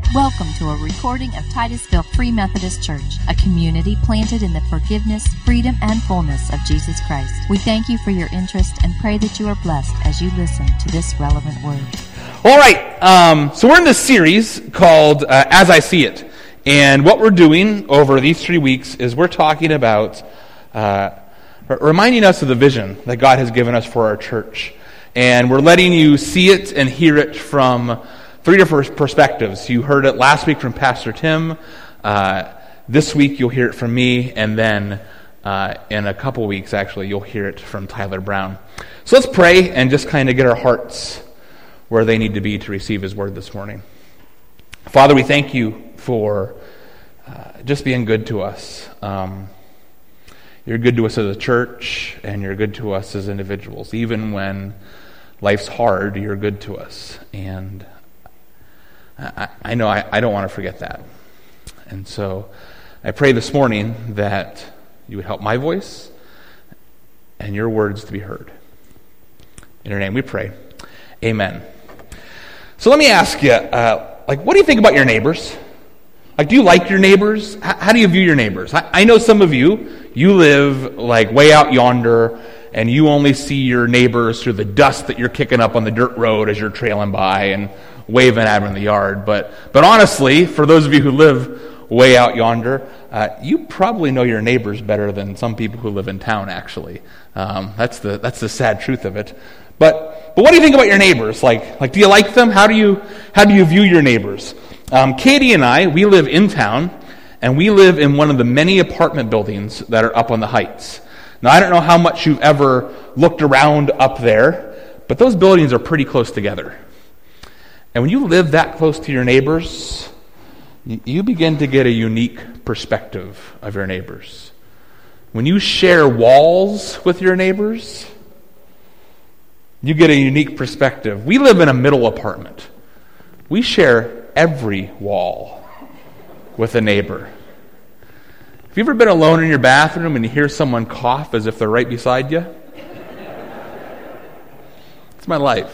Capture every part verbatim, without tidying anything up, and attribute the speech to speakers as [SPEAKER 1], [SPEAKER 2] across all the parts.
[SPEAKER 1] Welcome to a recording of Titusville Free Methodist Church, a community planted in the forgiveness, freedom, and fullness of Jesus Christ. We thank you for your interest and pray that you are blessed as you listen to this relevant word.
[SPEAKER 2] All right, um, so we're in this series called uh, As I See It. And what we're doing over these three weeks is we're talking about uh, reminding us of the vision that God has given us for our church. And we're letting you see it and hear it from three different perspectives. You heard it last week from Pastor Tim. Uh, this week you'll hear it from me. And then uh, in a couple weeks, actually, you'll hear it from Tyler Brown. So let's pray and just kind of get our hearts where they need to be to receive his word this morning. Father, we thank you for uh, just being good to us. Um, you're good to us as a church, and you're good to us as individuals. Even when life's hard, you're good to us. And I, I know I, I don't want to forget that. And so I pray this morning that you would help my voice and your words to be heard. In your name we pray. Amen. So let me ask you, uh, like, what do you think about your neighbors? Like, do you like your neighbors? How, how do you view your neighbors? I, I know some of you, you live like way out yonder, and you only see your neighbors through the dust that you're kicking up on the dirt road as you're trailing by and waving at them in the yard. But but honestly, for those of you who live way out yonder, uh, you probably know your neighbors better than some people who live in town, actually. Um, that's the that's the sad truth of it. But but what do you think about your neighbors? Like like do you like them? How do you how do you view your neighbors? Um, Katie and I, we live in town, and we live in one of the many apartment buildings that are up on the heights. Now, I don't know how much you've ever looked around up there, but those buildings are pretty close together. And when you live that close to your neighbors, you begin to get a unique perspective of your neighbors. When you share walls with your neighbors, you get a unique perspective. We live in a middle apartment. We share every wall with a neighbor. Have you ever been alone in your bathroom and you hear someone cough as if they're right beside you? It's my life.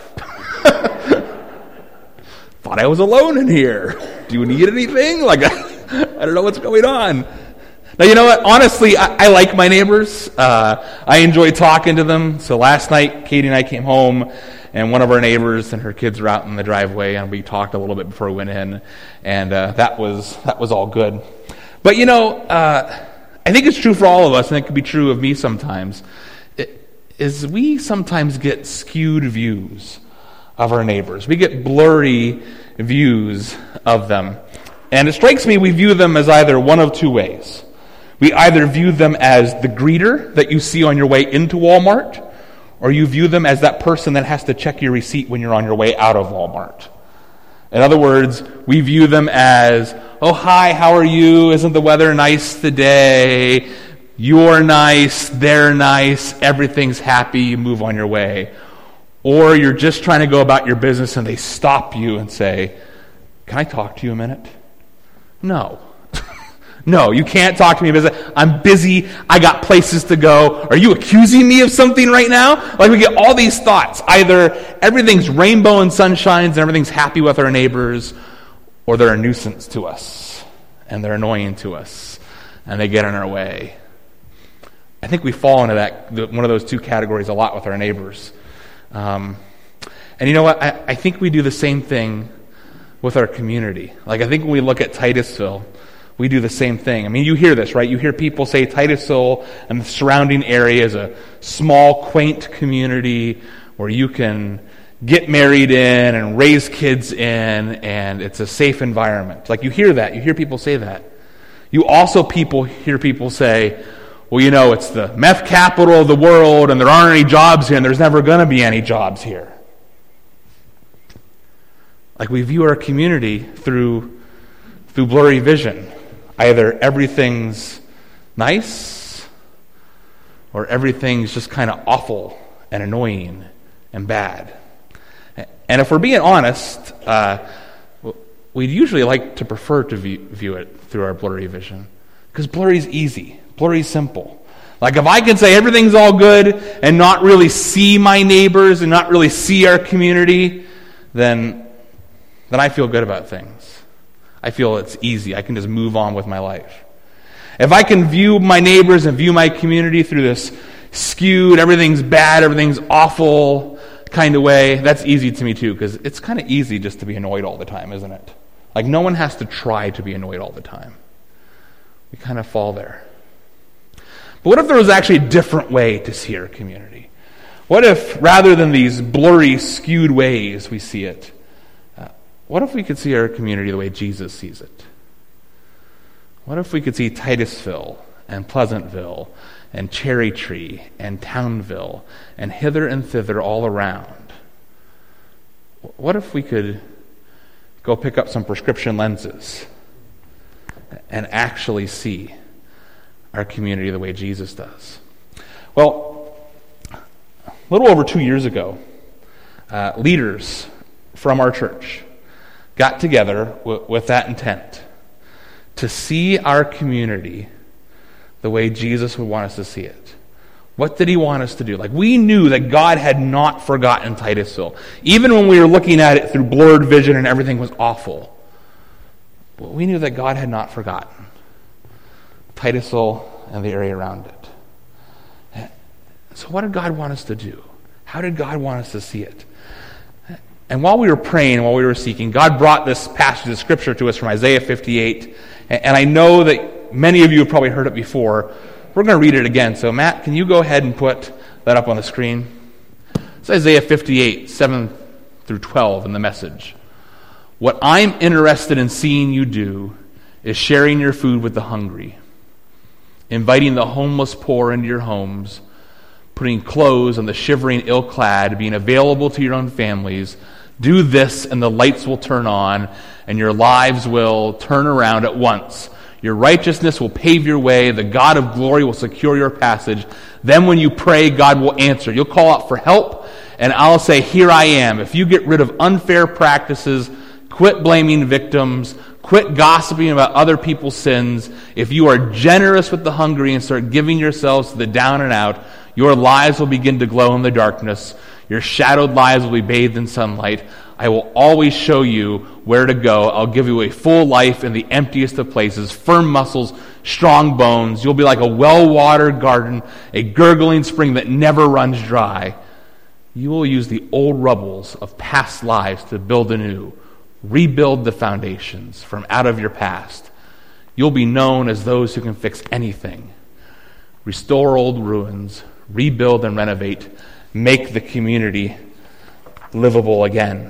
[SPEAKER 2] Thought I was alone in here. Do you need anything? Like, I, I don't know what's going on. Now, you know what? Honestly, I, I like my neighbors. Uh, I enjoy talking to them. So last night, Katie and I came home, and one of our neighbors and her kids were out in the driveway, and we talked a little bit before we went in, and uh, that was that was all good. But, you know, uh, I think it's true for all of us, and it could be true of me sometimes, it, is we sometimes get skewed views of our neighbors. We get blurry views of them. And it strikes me we view them as either one of two ways. We either view them as the greeter that you see on your way into Walmart, or you view them as that person that has to check your receipt when you're on your way out of Walmart. In other words, we view them as, oh, hi, how are you? Isn't the weather nice today? You're nice, they're nice, everything's happy, you move on your way. Or you're just trying to go about your business and they stop you and say, can I talk to you a minute? No. No, you can't talk to me because I'm busy, I got places to go. Are you accusing me of something right now? Like, we get all these thoughts. Either everything's rainbow and sunshines and everything's happy with our neighbors, or they're a nuisance to us, and they're annoying to us, and they get in our way. I think we fall into that one of those two categories a lot with our neighbors. Um, and you know what? I, I think we do the same thing with our community. Like, I think when we look at Titusville, we do the same thing. I mean, you hear this, right? You hear people say Titusville and the surrounding area is a small, quaint community where you can get married in and raise kids in, and it's a safe environment. Like, you hear that. You hear people say that. You also people hear people say, well, you know, it's the meth capital of the world, and there aren't any jobs here, and there's never going to be any jobs here. Like, we view our community through through blurry vision. Either everything's nice, or everything's just kind of awful and annoying and bad. And if we're being honest, uh, we'd usually like to prefer to view, view it through our blurry vision. Because blurry's easy. Blurry's simple. Like, if I can say everything's all good and not really see my neighbors and not really see our community, then then I feel good about things. I feel it's easy. I can just move on with my life. If I can view my neighbors and view my community through this skewed, everything's bad, everything's awful kind of way, that's easy to me too, because it's kind of easy just to be annoyed all the time, isn't it? Like, no one has to try to be annoyed all the time. We kind of fall there. But what if there was actually a different way to see our community? What if, rather than these blurry, skewed ways we see it, uh, what if we could see our community the way Jesus sees it? What if we could see Titusville and Pleasantville and Cherry Tree and Townville and hither and thither all around? What if we could go pick up some prescription lenses and actually see our community the way Jesus does? Well, a little over two years ago, uh, leaders from our church got together w- with that intent to see our community the way Jesus would want us to see it. What did he want us to do? Like, we knew that God had not forgotten Titusville. Even when we were looking at it through blurred vision and everything was awful, but we knew that God had not forgotten Titusville and the area around it. So what did God want us to do? How did God want us to see it? And while we were praying, while we were seeking, God brought this passage of Scripture to us from Isaiah fifty-eight. And I know that many of you have probably heard it before. We're going to read it again. So Matt, can you go ahead and put that up on the screen? It's Isaiah fifty-eight, seven through twelve in the Message. What I'm interested in seeing you do is sharing your food with the hungry, inviting the homeless poor into your homes, putting clothes on the shivering ill-clad, being available to your own families. Do this and the lights will turn on and your lives will turn around at once. Your righteousness will pave your way. The God of glory will secure your passage. Then when you pray, God will answer. You'll call out for help and I'll say, here I am. If you get rid of unfair practices, quit blaming victims, quit gossiping about other people's sins, if you are generous with the hungry and start giving yourselves to the down and out, your lives will begin to glow in the darkness. Your shadowed lives will be bathed in sunlight. I will always show you where to go. I'll give you a full life in the emptiest of places, firm muscles, strong bones. You'll be like a well-watered garden, a gurgling spring that never runs dry. You will use the old rubbles of past lives to build anew. Rebuild the foundations from out of your past. You'll be known as those who can fix anything. Restore old ruins, rebuild and renovate, make the community livable again.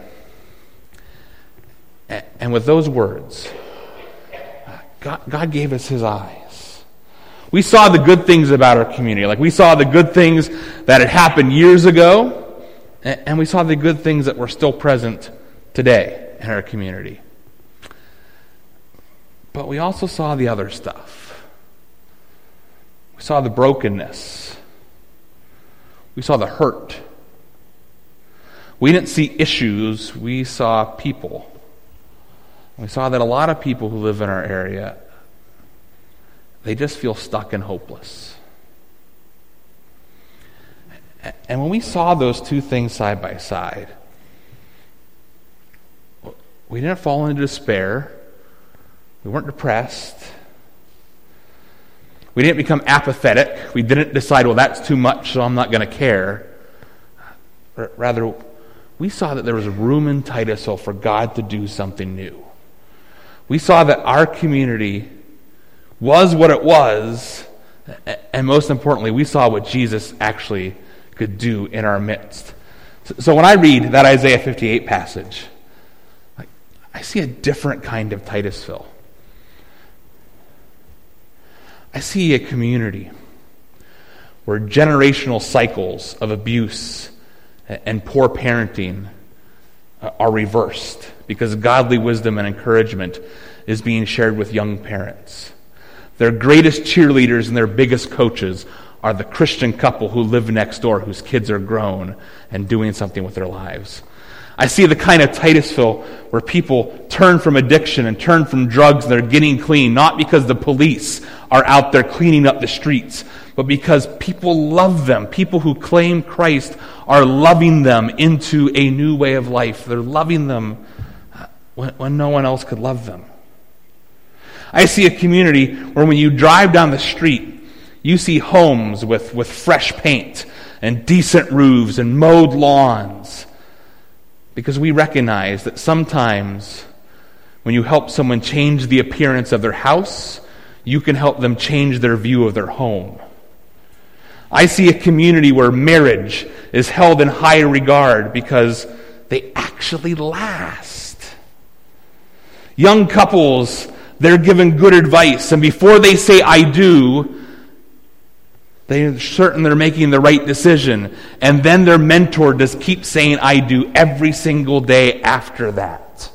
[SPEAKER 2] And with those words, God, God gave us his eyes. We saw the good things about our community. Like, we saw the good things that had happened years ago, and we saw the good things that were still present today in our community. But we also saw the other stuff. We saw the brokenness. We saw the hurt. We didn't see issues, we saw people. We saw that a lot of people who live in our area, they just feel stuck and hopeless. And when we saw those two things side by side, we didn't fall into despair. We weren't depressed. We didn't become apathetic. We didn't decide, well, that's too much, so I'm not going to care. Rather, we saw that there was room in Titusville for God to do something new. We saw that our community was what it was, and most importantly, we saw what Jesus actually could do in our midst. So when I read that Isaiah fifty-eight passage, I see a different kind of Titusville. I see a community where generational cycles of abuse and poor parenting are reversed because godly wisdom and encouragement is being shared with young parents. Their greatest cheerleaders and their biggest coaches are the Christian couple who live next door, whose kids are grown and doing something with their lives. I see the kind of Titusville where people turn from addiction and turn from drugs and they're getting clean, not because the police are out there cleaning up the streets, but because people love them. People who claim Christ are loving them into a new way of life. They're loving them when, when no one else could love them. I see a community where when you drive down the street, you see homes with, with fresh paint and decent roofs and mowed lawns. Because we recognize that sometimes when you help someone change the appearance of their house, you can help them change their view of their home. I see a community where marriage is held in high regard because they actually last. Young couples, they're given good advice, and before they say I do, they're certain they're making the right decision. And then their mentor just keeps saying I do every single day after that.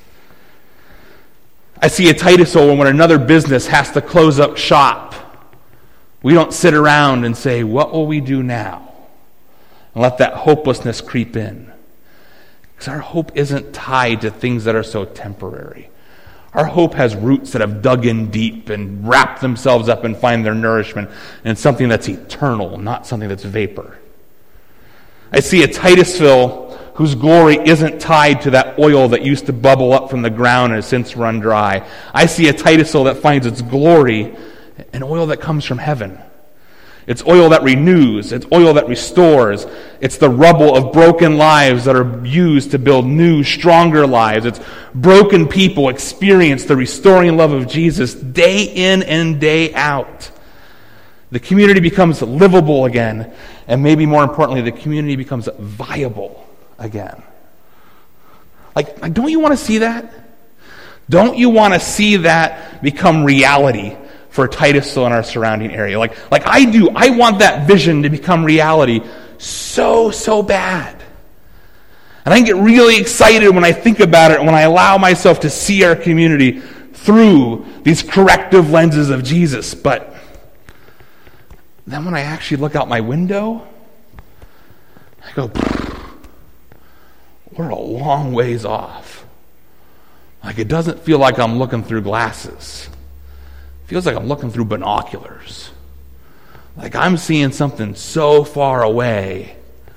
[SPEAKER 2] I see a Titus soul when another business has to close up shop. We don't sit around and say, what will we do now? And let that hopelessness creep in. Because our hope isn't tied to things that are so temporary. Our hope has roots that have dug in deep and wrapped themselves up and find their nourishment in something that's eternal, not something that's vapor. I see a Titusville whose glory isn't tied to that oil that used to bubble up from the ground and has since run dry. I see a Titusville that finds its glory in oil that comes from heaven. It's oil that renews. It's oil that restores. It's the rubble of broken lives that are used to build new, stronger lives. It's broken people experience the restoring love of Jesus day in and day out. The community becomes livable again, and maybe more importantly, the community becomes viable again. Like, like don't you want to see that? Don't you want to see that become reality for Titusville and our surrounding area? Like, like I do. I want that vision to become reality so, so bad. And I get really excited when I think about it and when I allow myself to see our community through these corrective lenses of Jesus. But then when I actually look out my window, I go, we're a long ways off. Like, it doesn't feel like I'm looking through glasses. It feels like I'm looking through binoculars. Like I'm seeing something so far away.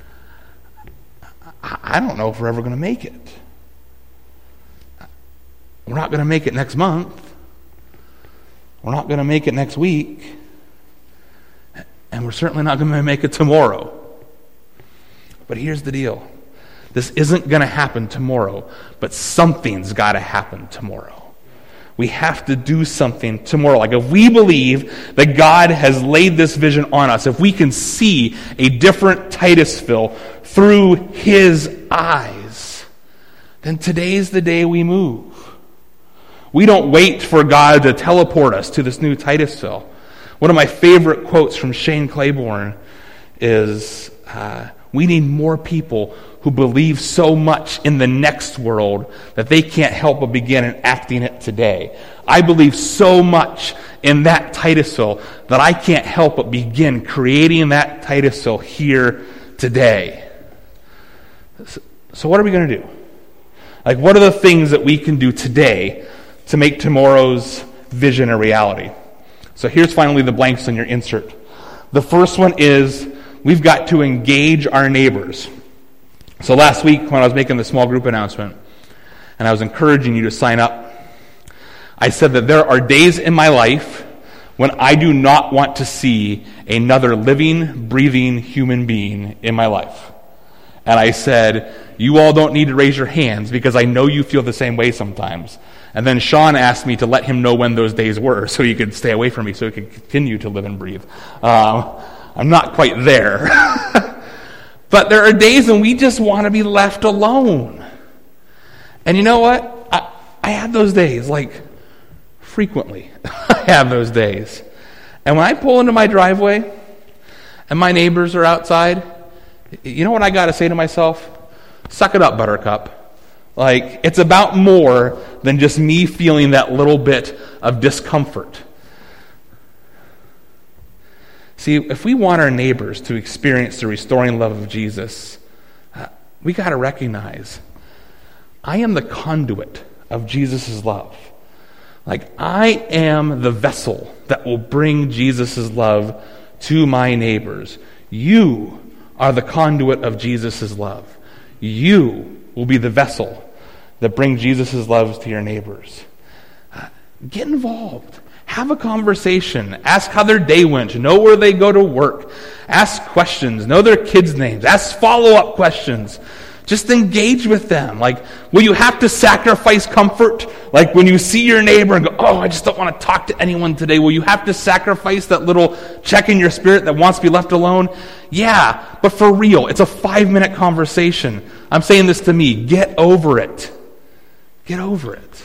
[SPEAKER 2] I don't know if we're ever going to make it. We're not going to make it next month. We're not going to make it next week. And we're certainly not going to make it tomorrow. But here's the deal. This isn't going to happen tomorrow, but something's got to happen tomorrow. We have to do something tomorrow. Like if we believe that God has laid this vision on us, if we can see a different Titusville through His eyes, then today's the day we move. We don't wait for God to teleport us to this new Titusville. One of my favorite quotes from Shane Claiborne is, uh, we need more people who believe so much in the next world that they can't help but begin enacting it today. I believe so much in that Titusville that I can't help but begin creating that Titusville here today. So what are we going to do? Like, what are the things that we can do today to make tomorrow's vision a reality? So here's finally the blanks on your insert. The first one is we've got to engage our neighbors. So last week when I was making the small group announcement and I was encouraging you to sign up, I said that there are days in my life when I do not want to see another living, breathing human being in my life. And I said, you all don't need to raise your hands because I know you feel the same way sometimes. And then Sean asked me to let him know when those days were so he could stay away from me so he could continue to live and breathe. Um, I'm not quite there. But there are days when we just want to be left alone. And you know what? I, I have those days, like, frequently. I have those days. And when I pull into my driveway and my neighbors are outside, you know what I got to say to myself? Suck it up, Buttercup. Like, it's about more than just me feeling that little bit of discomfort. See, if we want our neighbors to experience the restoring love of Jesus, uh, we got to recognize, I am the conduit of Jesus' love. Like, I am the vessel that will bring Jesus' love to my neighbors. You are the conduit of Jesus' love. You will be the vessel that brings Jesus' love to your neighbors. Uh, Get involved. Have a conversation. Ask how their day went. Know where they go to work. Ask questions. Know their kids' names. Ask follow-up questions. Just engage with them. Like, will you have to sacrifice comfort? Like when you see your neighbor and go, oh, I just don't want to talk to anyone today. Will you have to sacrifice that little check in your spirit that wants to be left alone? Yeah, but for real, it's a five-minute conversation. I'm saying this to me. Get over it. Get over it.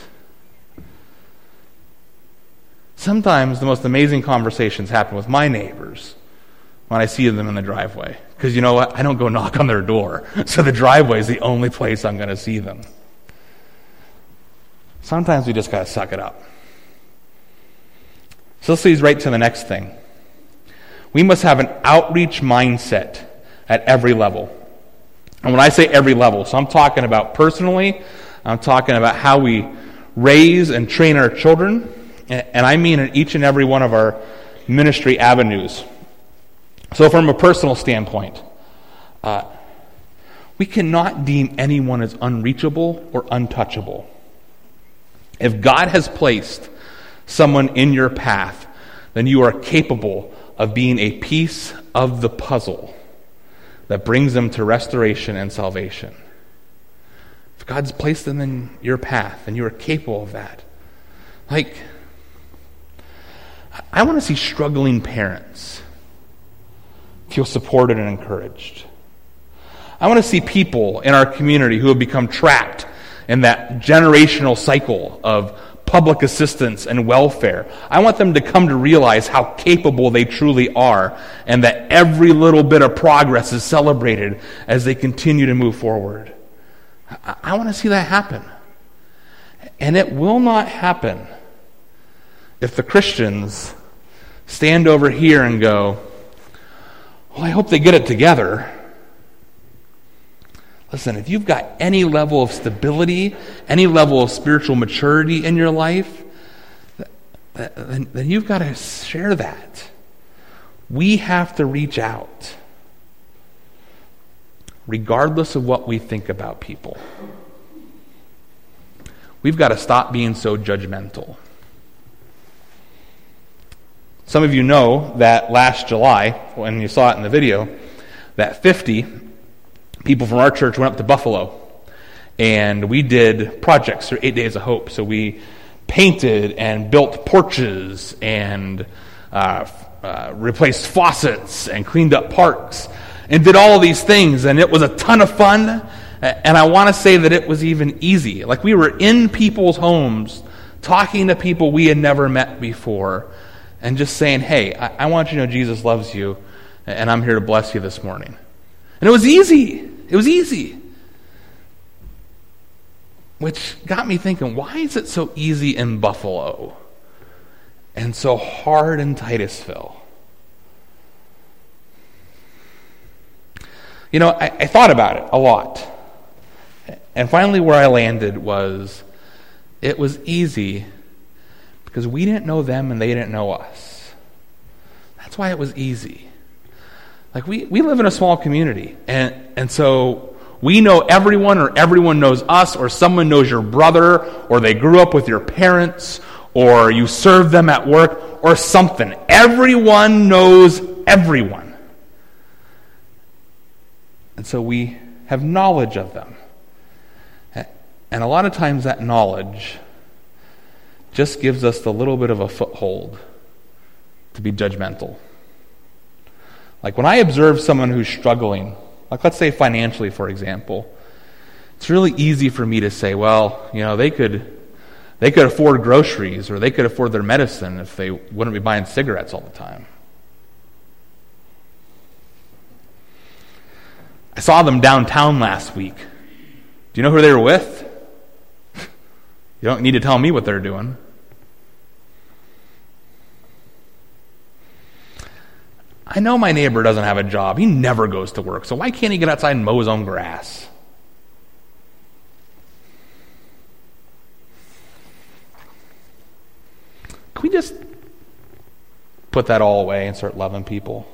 [SPEAKER 2] Sometimes the most amazing conversations happen with my neighbors when I see them in the driveway. Because you know what? I don't go knock on their door. So the driveway is the only place I'm going to see them. Sometimes we just got to suck it up. So let's lead right to the next thing. We must have an outreach mindset at every level. And when I say every level, so I'm talking about personally, I'm talking about how we raise and train our children, and I mean in each and every one of our ministry avenues. So from a personal standpoint, uh, we cannot deem anyone as unreachable or untouchable. If God has placed someone in your path, then you are capable of being a piece of the puzzle that brings them to restoration and salvation. If God's placed them in your path, then you are capable of that. Like, I want to see struggling parents feel supported and encouraged. I want to see people in our community who have become trapped in that generational cycle of public assistance and welfare. I want them to come to realize how capable they truly are, and that every little bit of progress is celebrated as they continue to move forward. I, I want to see that happen. And it will not happen if the Christians stand over here and go, well, I hope they get it together. Listen, if you've got any level of stability, any level of spiritual maturity in your life, then, then you've got to share that. We have to reach out, regardless of what we think about people. We've got to stop being so judgmental. Some of you know that last July, when you saw it in the video, that fifty people from our church went up to Buffalo, and we did projects for Eight Days of Hope. So we painted and built porches and uh, uh, replaced faucets and cleaned up parks and did all of these things, and it was a ton of fun. And I want to say that it was even easy. Like, we were in people's homes talking to people we had never met before and just saying, hey, I, I want you to know Jesus loves you, and I'm here to bless you this morning. And it was easy. It was easy. Which got me thinking, why is it so easy in Buffalo and so hard in Titusville? You know, I, I thought about it a lot. And finally where I landed was, it was easy because we didn't know them and they didn't know us. That's why it was easy. Like, we, we live in a small community, and, and so we know everyone, or everyone knows us, or someone knows your brother, or they grew up with your parents, or you serve them at work, or something. Everyone knows everyone. And so we have knowledge of them. And a lot of times that knowledge just gives us a little bit of a foothold to be judgmental. Like, when I observe someone who's struggling, like let's say financially, for example, it's really easy for me to say, well, you know, they could they could afford groceries, or they could afford their medicine if they wouldn't be buying cigarettes all the time. I saw them downtown last week. Do you know who they were with? You don't need to tell me what they're doing. I know my neighbor doesn't have a job. He never goes to work. So why can't he get outside and mow his own grass? Can we just put that all away and start loving people?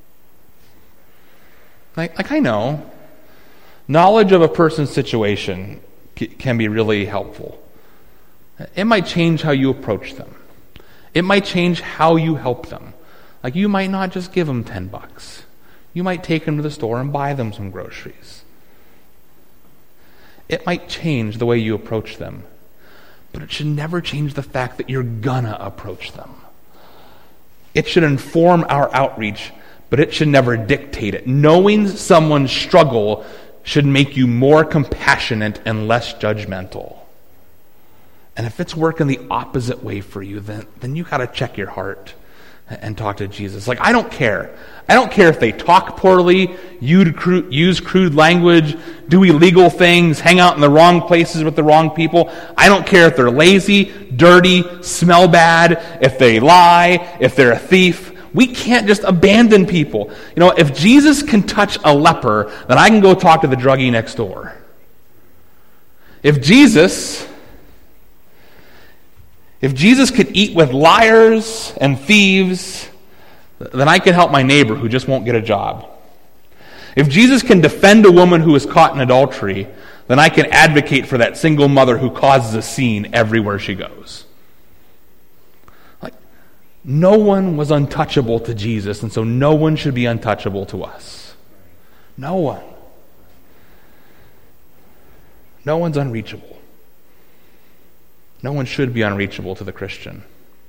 [SPEAKER 2] Like, like I know, knowledge of a person's situation c- can be really helpful. It might change how you approach them. It might change how you help them. Like, you might not just give them ten bucks. You might take them to the store and buy them some groceries. It might change the way you approach them, but it should never change the fact that you're gonna approach them. It should inform our outreach, but it should never dictate it. Knowing someone's struggle should make you more compassionate and less judgmental. And if it's working the opposite way for you, then, then you got to check your heart and talk to Jesus. Like, I don't care. I don't care if they talk poorly, use crude language, do illegal things, hang out in the wrong places with the wrong people. I don't care if they're lazy, dirty, smell bad, if they lie, if they're a thief. We can't just abandon people. You know, if Jesus can touch a leper, then I can go talk to the druggie next door. If Jesus... If Jesus could eat with liars and thieves, then I can help my neighbor who just won't get a job. If Jesus can defend a woman who is caught in adultery, then I can advocate for that single mother who causes a scene everywhere she goes. Like, no one was untouchable to Jesus, and so no one should be untouchable to us. No one. No one's unreachable. No one should be unreachable to the Christian.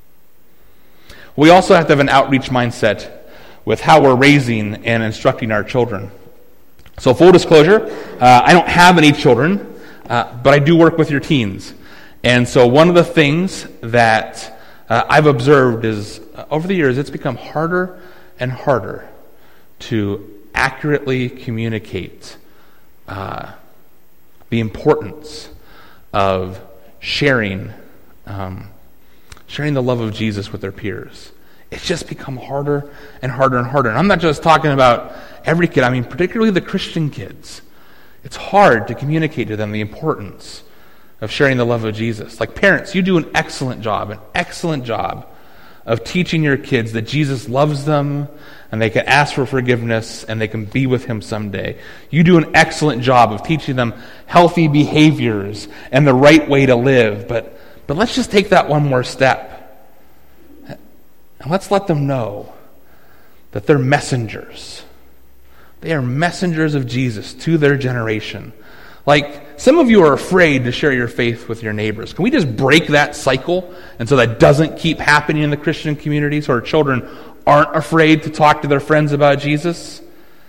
[SPEAKER 2] We also have to have an outreach mindset with how we're raising and instructing our children. So full disclosure, uh, I don't have any children, uh, but I do work with your teens. And so one of the things that uh, I've observed is, uh, over the years, it's become harder and harder to accurately communicate uh, the importance of sharing um, sharing the love of Jesus with their peers. It's just become harder and harder and harder. And I'm not just talking about every kid. I mean, particularly the Christian kids. It's hard to communicate to them the importance of sharing the love of Jesus. Like, parents, you do an excellent job, an excellent job of teaching your kids that Jesus loves them and they can ask for forgiveness and they can be with him someday. You do an excellent job of teaching them healthy behaviors and the right way to live. But, but let's just take that one more step. And let's let them know that they're messengers. They are messengers of Jesus to their generation. Like, some of you are afraid to share your faith with your neighbors. Can we just break that cycle and so that doesn't keep happening in the Christian community, so our children aren't afraid to talk to their friends about Jesus?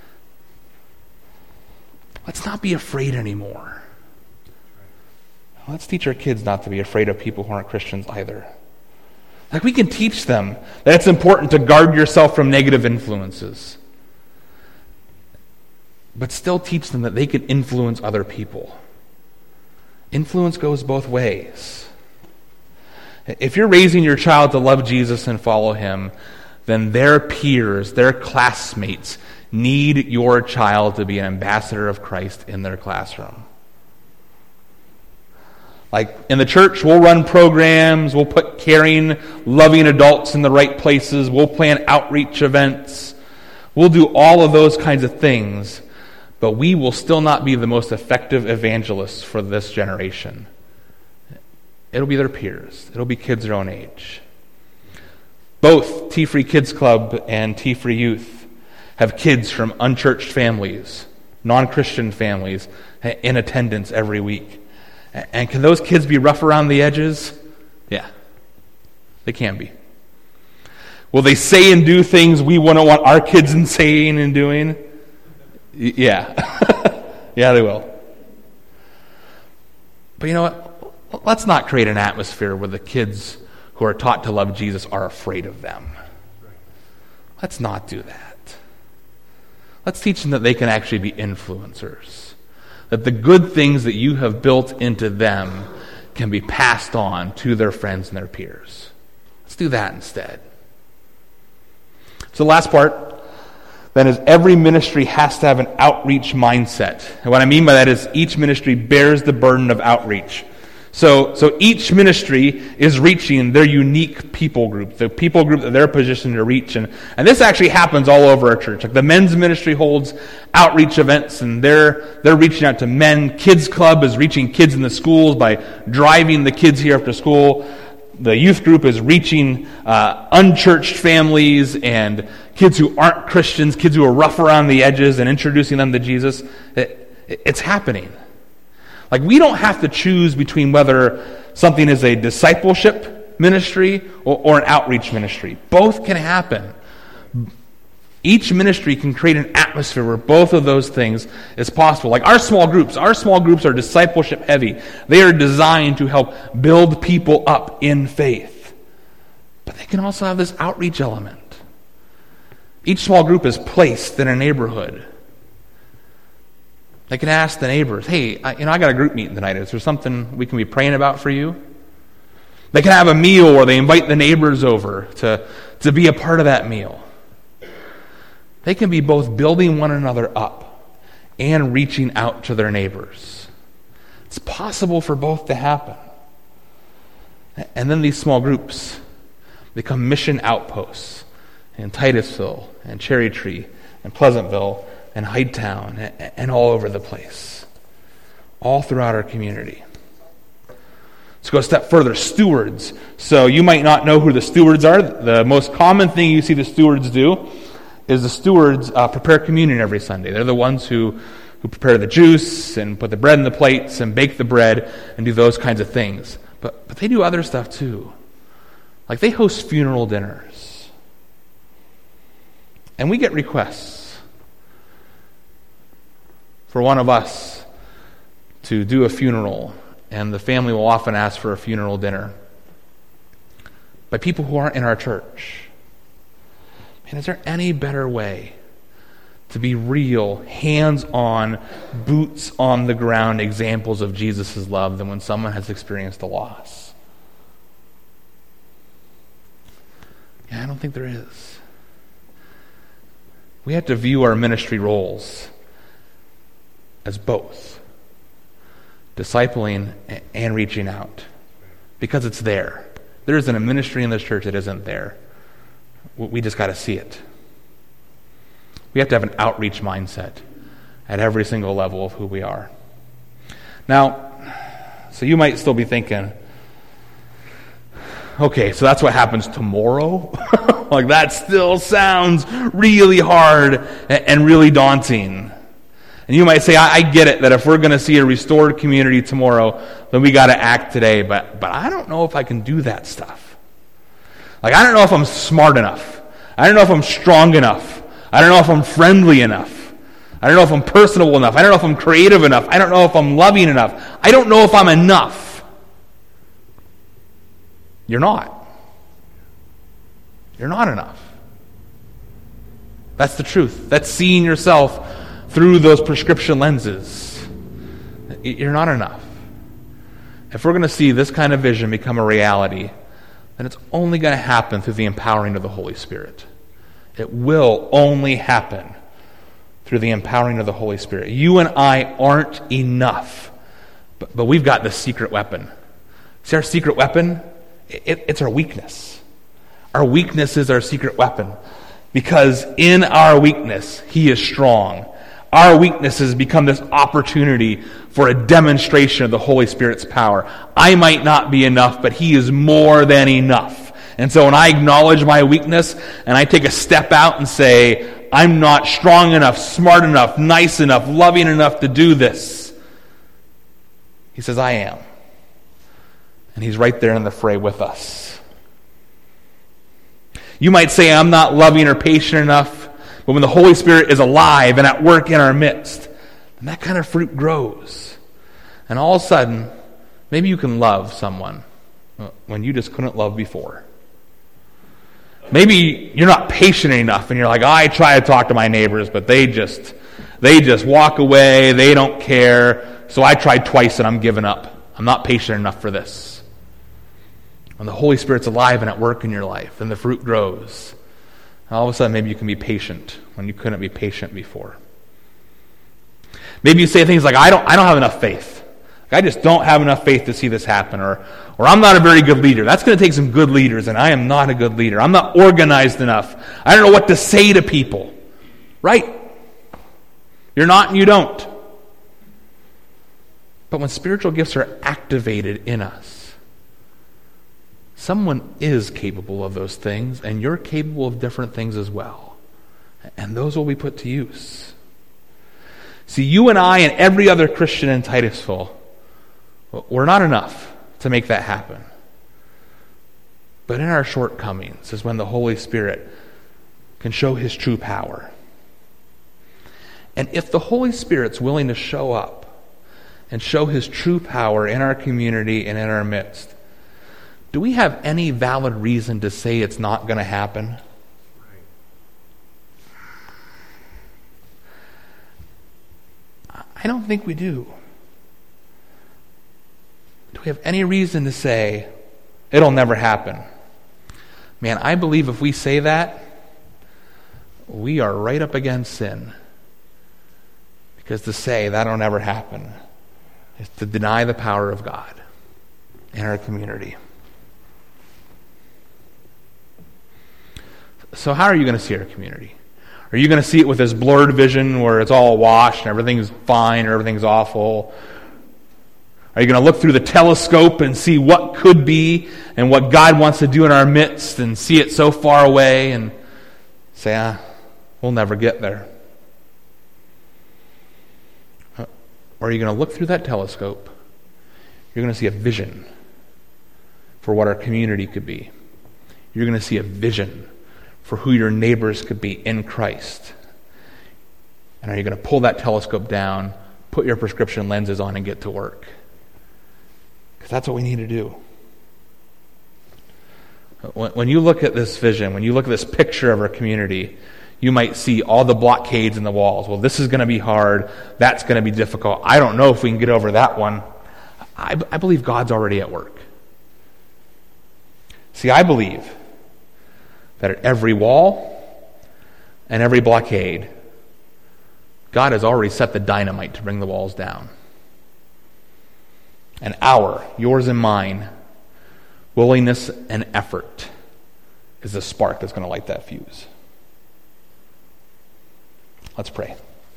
[SPEAKER 2] Let's not be afraid anymore. Let's teach our kids not to be afraid of people who aren't Christians either. Like, we can teach them that it's important to guard yourself from negative influences, but still teach them that they can influence other people. Influence goes both ways. If you're raising your child to love Jesus and follow him, then their peers, their classmates, need your child to be an ambassador of Christ in their classroom. Like, in the church, we'll run programs, we'll put caring, loving adults in the right places, we'll plan outreach events, we'll do all of those kinds of things, but we will still not be the most effective evangelists for this generation. It'll be their peers. It'll be kids their own age. Both T-Free Kids Club and T-Free Youth have kids from unchurched families, non-Christian families, in attendance every week. And can those kids be rough around the edges? Yeah, they can be. Will they say and do things we wouldn't want our kids saying and doing? Yeah. Yeah, they will. But you know what? Let's not create an atmosphere where the kids who are taught to love Jesus are afraid of them. Let's not do that. Let's teach them that they can actually be influencers. That the good things that you have built into them can be passed on to their friends and their peers. Let's do that instead. So the last part, then, is every ministry has to have an outreach mindset. And what I mean by that is each ministry bears the burden of outreach. So, so each ministry is reaching their unique people group, the people group that they're positioned to reach. And, and this actually happens all over our church. Like the men's ministry holds outreach events, and they're they're reaching out to men. Kids Club is reaching kids in the schools by driving the kids here after school. The youth group is reaching uh, unchurched families and kids who aren't Christians, kids who are rough around the edges, and introducing them to Jesus. It, it, it's happening. Like, we don't have to choose between whether something is a discipleship ministry or, or an outreach ministry. Both can happen. Each ministry can create an atmosphere where both of those things is possible. Like our small groups. Our small groups are discipleship heavy. They are designed to help build people up in faith. But they can also have this outreach element. Each small group is placed in a neighborhood. They can ask the neighbors, hey, I, you know, I got a group meeting tonight. Is there something we can be praying about for you? They can have a meal where they invite the neighbors over to, to be a part of that meal. They can be both building one another up and reaching out to their neighbors. It's possible for both to happen. And then these small groups become mission outposts in Titusville and Cherry Tree and Pleasantville and Hidetown, and all over the place. All throughout our community. Let's go a step further. Stewards. So you might not know who the stewards are. The most common thing you see the stewards do is the stewards uh, prepare communion every Sunday. They're the ones who, who prepare the juice and put the bread in the plates and bake the bread and do those kinds of things. But, but they do other stuff too. Like they host funeral dinners. And we get requests for one of us to do a funeral, and the family will often ask for a funeral dinner by people who aren't in our church. And is there any better way to be real, hands-on, boots-on-the-ground examples of Jesus' love than when someone has experienced a loss? Yeah, I don't think there is. We have to view our ministry roles as both discipling and reaching out, because it's there. There isn't a ministry in this church that isn't there. We just got to see it. We have to have an outreach mindset at every single level of who we are. Now, so you might still be thinking, okay, so that's what happens tomorrow? Like that still sounds really hard and really daunting. And you might say, I, I get it, that if we're going to see a restored community tomorrow, then we got to act today. But but I don't know if I can do that stuff. Like, I don't know if I'm smart enough. I don't know if I'm strong enough. I don't know if I'm friendly enough. I don't know if I'm personable enough. I don't know if I'm creative enough. I don't know if I'm loving enough. I don't know if I'm enough. You're not. You're not enough. That's the truth. That's seeing yourself through those prescription lenses. You're not enough. If we're going to see this kind of vision become a reality, then it's only going to happen through the empowering of the Holy Spirit. It will only happen through the empowering of the Holy Spirit. You and I aren't enough, but, but we've got the secret weapon. See, our secret weapon? It, it's our weakness. Our weakness is our secret weapon, because in our weakness, He is strong. Our weaknesses become this opportunity for a demonstration of the Holy Spirit's power. I might not be enough, but He is more than enough. And so when I acknowledge my weakness and I take a step out and say, I'm not strong enough, smart enough, nice enough, loving enough to do this, He says, I am. And He's right there in the fray with us. You might say, I'm not loving or patient enough. But when the Holy Spirit is alive and at work in our midst, then that kind of fruit grows. And all of a sudden, maybe you can love someone when you just couldn't love before. Maybe you're not patient enough and you're like, I try to talk to my neighbors, but they just they just walk away, they don't care. So I tried twice and I'm giving up. I'm not patient enough for this. When the Holy Spirit's alive and at work in your life and the fruit grows, all of a sudden, maybe you can be patient when you couldn't be patient before. Maybe you say things like, I don't I don't have enough faith. I just don't have enough faith to see this happen, or, or I'm not a very good leader. That's going to take some good leaders, and I am not a good leader. I'm not organized enough. I don't know what to say to people. Right? You're not and you don't. But when spiritual gifts are activated in us, someone is capable of those things, and you're capable of different things as well. And those will be put to use. See, you and I and every other Christian in Titusville, we're not enough to make that happen. But in our shortcomings is when the Holy Spirit can show his true power. And if the Holy Spirit's willing to show up and show his true power in our community and in our midst, do we have any valid reason to say it's not going to happen? I don't think we do. Do we have any reason to say it'll never happen? Man, I believe if we say that, we are right up against sin. Because to say that'll never happen is to deny the power of God in our community. So how are you going to see our community? Are you going to see it with this blurred vision where it's all washed and everything's fine or everything's awful? Are you going to look through the telescope and see what could be and what God wants to do in our midst and see it so far away and say, ah, we'll never get there? Or are you going to look through that telescope? You're going to see a vision for what our community could be. You're going to see a vision for who your neighbors could be in Christ. And are you going to pull that telescope down, put your prescription lenses on, and get to work? Because that's what we need to do. When you look at this vision, when you look at this picture of our community, you might see all the blockades in the walls. Well, this is going to be hard. That's going to be difficult. I don't know if we can get over that one. I, I believe God's already at work. See, I believe that at every wall and every blockade, God has already set the dynamite to bring the walls down. And our, yours and mine, willingness and effort is the spark that's going to light that fuse. Let's pray.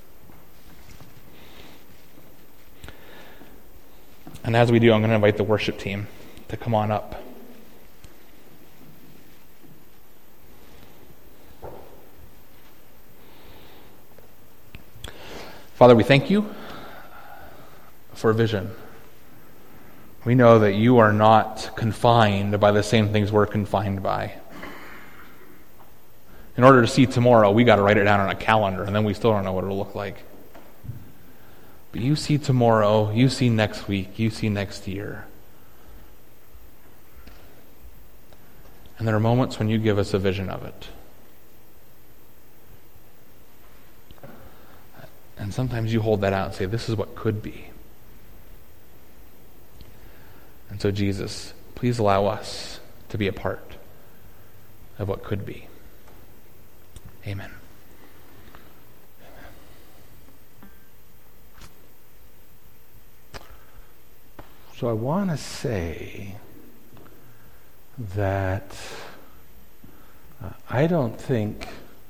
[SPEAKER 2] And as we do, I'm going to invite the worship team to come on up. Father, we thank you for vision. We know that you are not confined by the same things we're confined by. In order to see tomorrow, we got to write it down on a calendar, and then we still don't know what it'll look like. But you see tomorrow, you see next week, you see next year. And there are moments when you give us a vision of it. And sometimes you hold that out and say, this is what could be. And so, Jesus, please allow us to be a part of what could be. Amen.
[SPEAKER 3] So I want to say that uh, I don't think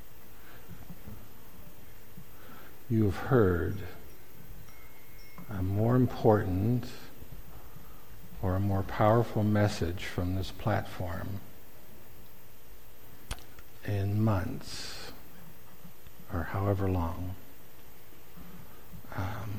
[SPEAKER 3] you've heard a more important or a more powerful message from this platform in months or however long. Um,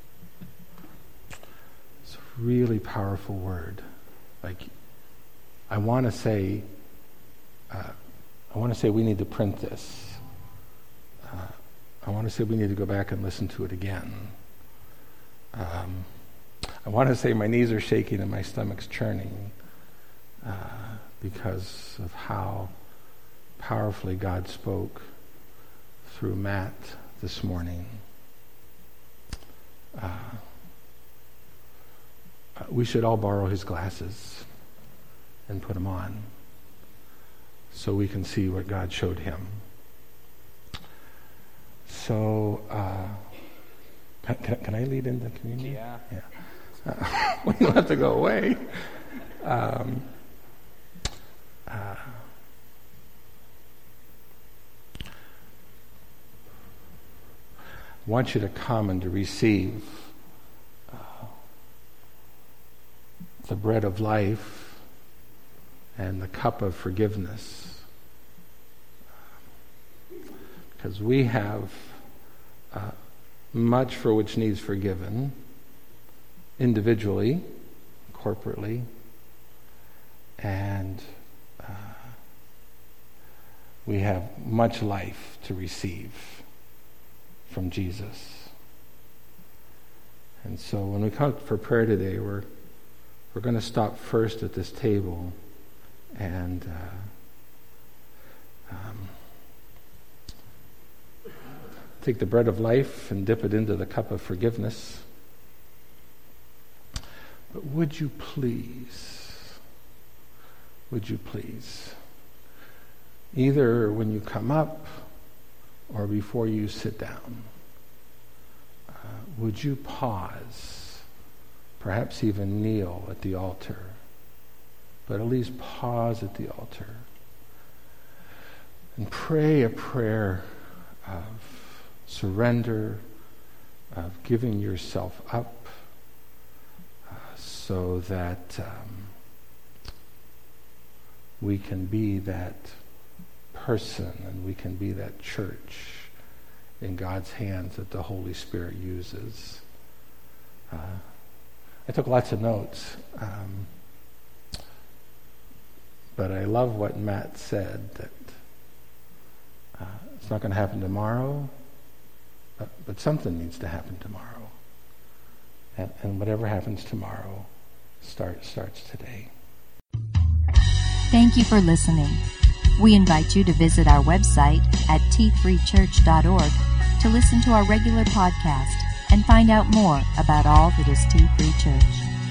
[SPEAKER 3] it's a really powerful word. Like, I want to say, uh, I want to say we need to print this. Uh, I want to say we need to go back and listen to it again. Um, I want to say my knees are shaking and my stomach's churning uh, because of how powerfully God spoke through Matt this morning. Uh, we should all borrow his glasses and put them on so we can see what God showed him. So, uh, can, can I lead into communion?
[SPEAKER 2] Yeah.
[SPEAKER 3] Yeah. Uh, we don't have to go away. Um, uh, I want you to come and to receive uh, the bread of life and the cup of forgiveness. Because we have uh, much for which needs forgiven, individually, corporately, and uh, we have much life to receive from Jesus. And so when we come for prayer today, we're we're going to stop first at this table and uh, um, take the bread of life and dip it into the cup of forgiveness. But would you please, would you please, either when you come up or before you sit down, uh, would you pause, perhaps even kneel at the altar, but at least pause at the altar and pray a prayer of surrender, of giving yourself up, uh, so that um, we can be that person and we can be that church in God's hands that the Holy Spirit uses. Uh, I took lots of notes, um, but I love what Matt said, that uh, it's not going to happen tomorrow, but, but something needs to happen tomorrow. And, and whatever happens tomorrow start, starts today.
[SPEAKER 1] Thank you for listening. We invite you to visit our website at t three church dot org to listen to our regular podcast and find out more about all that is T three Church.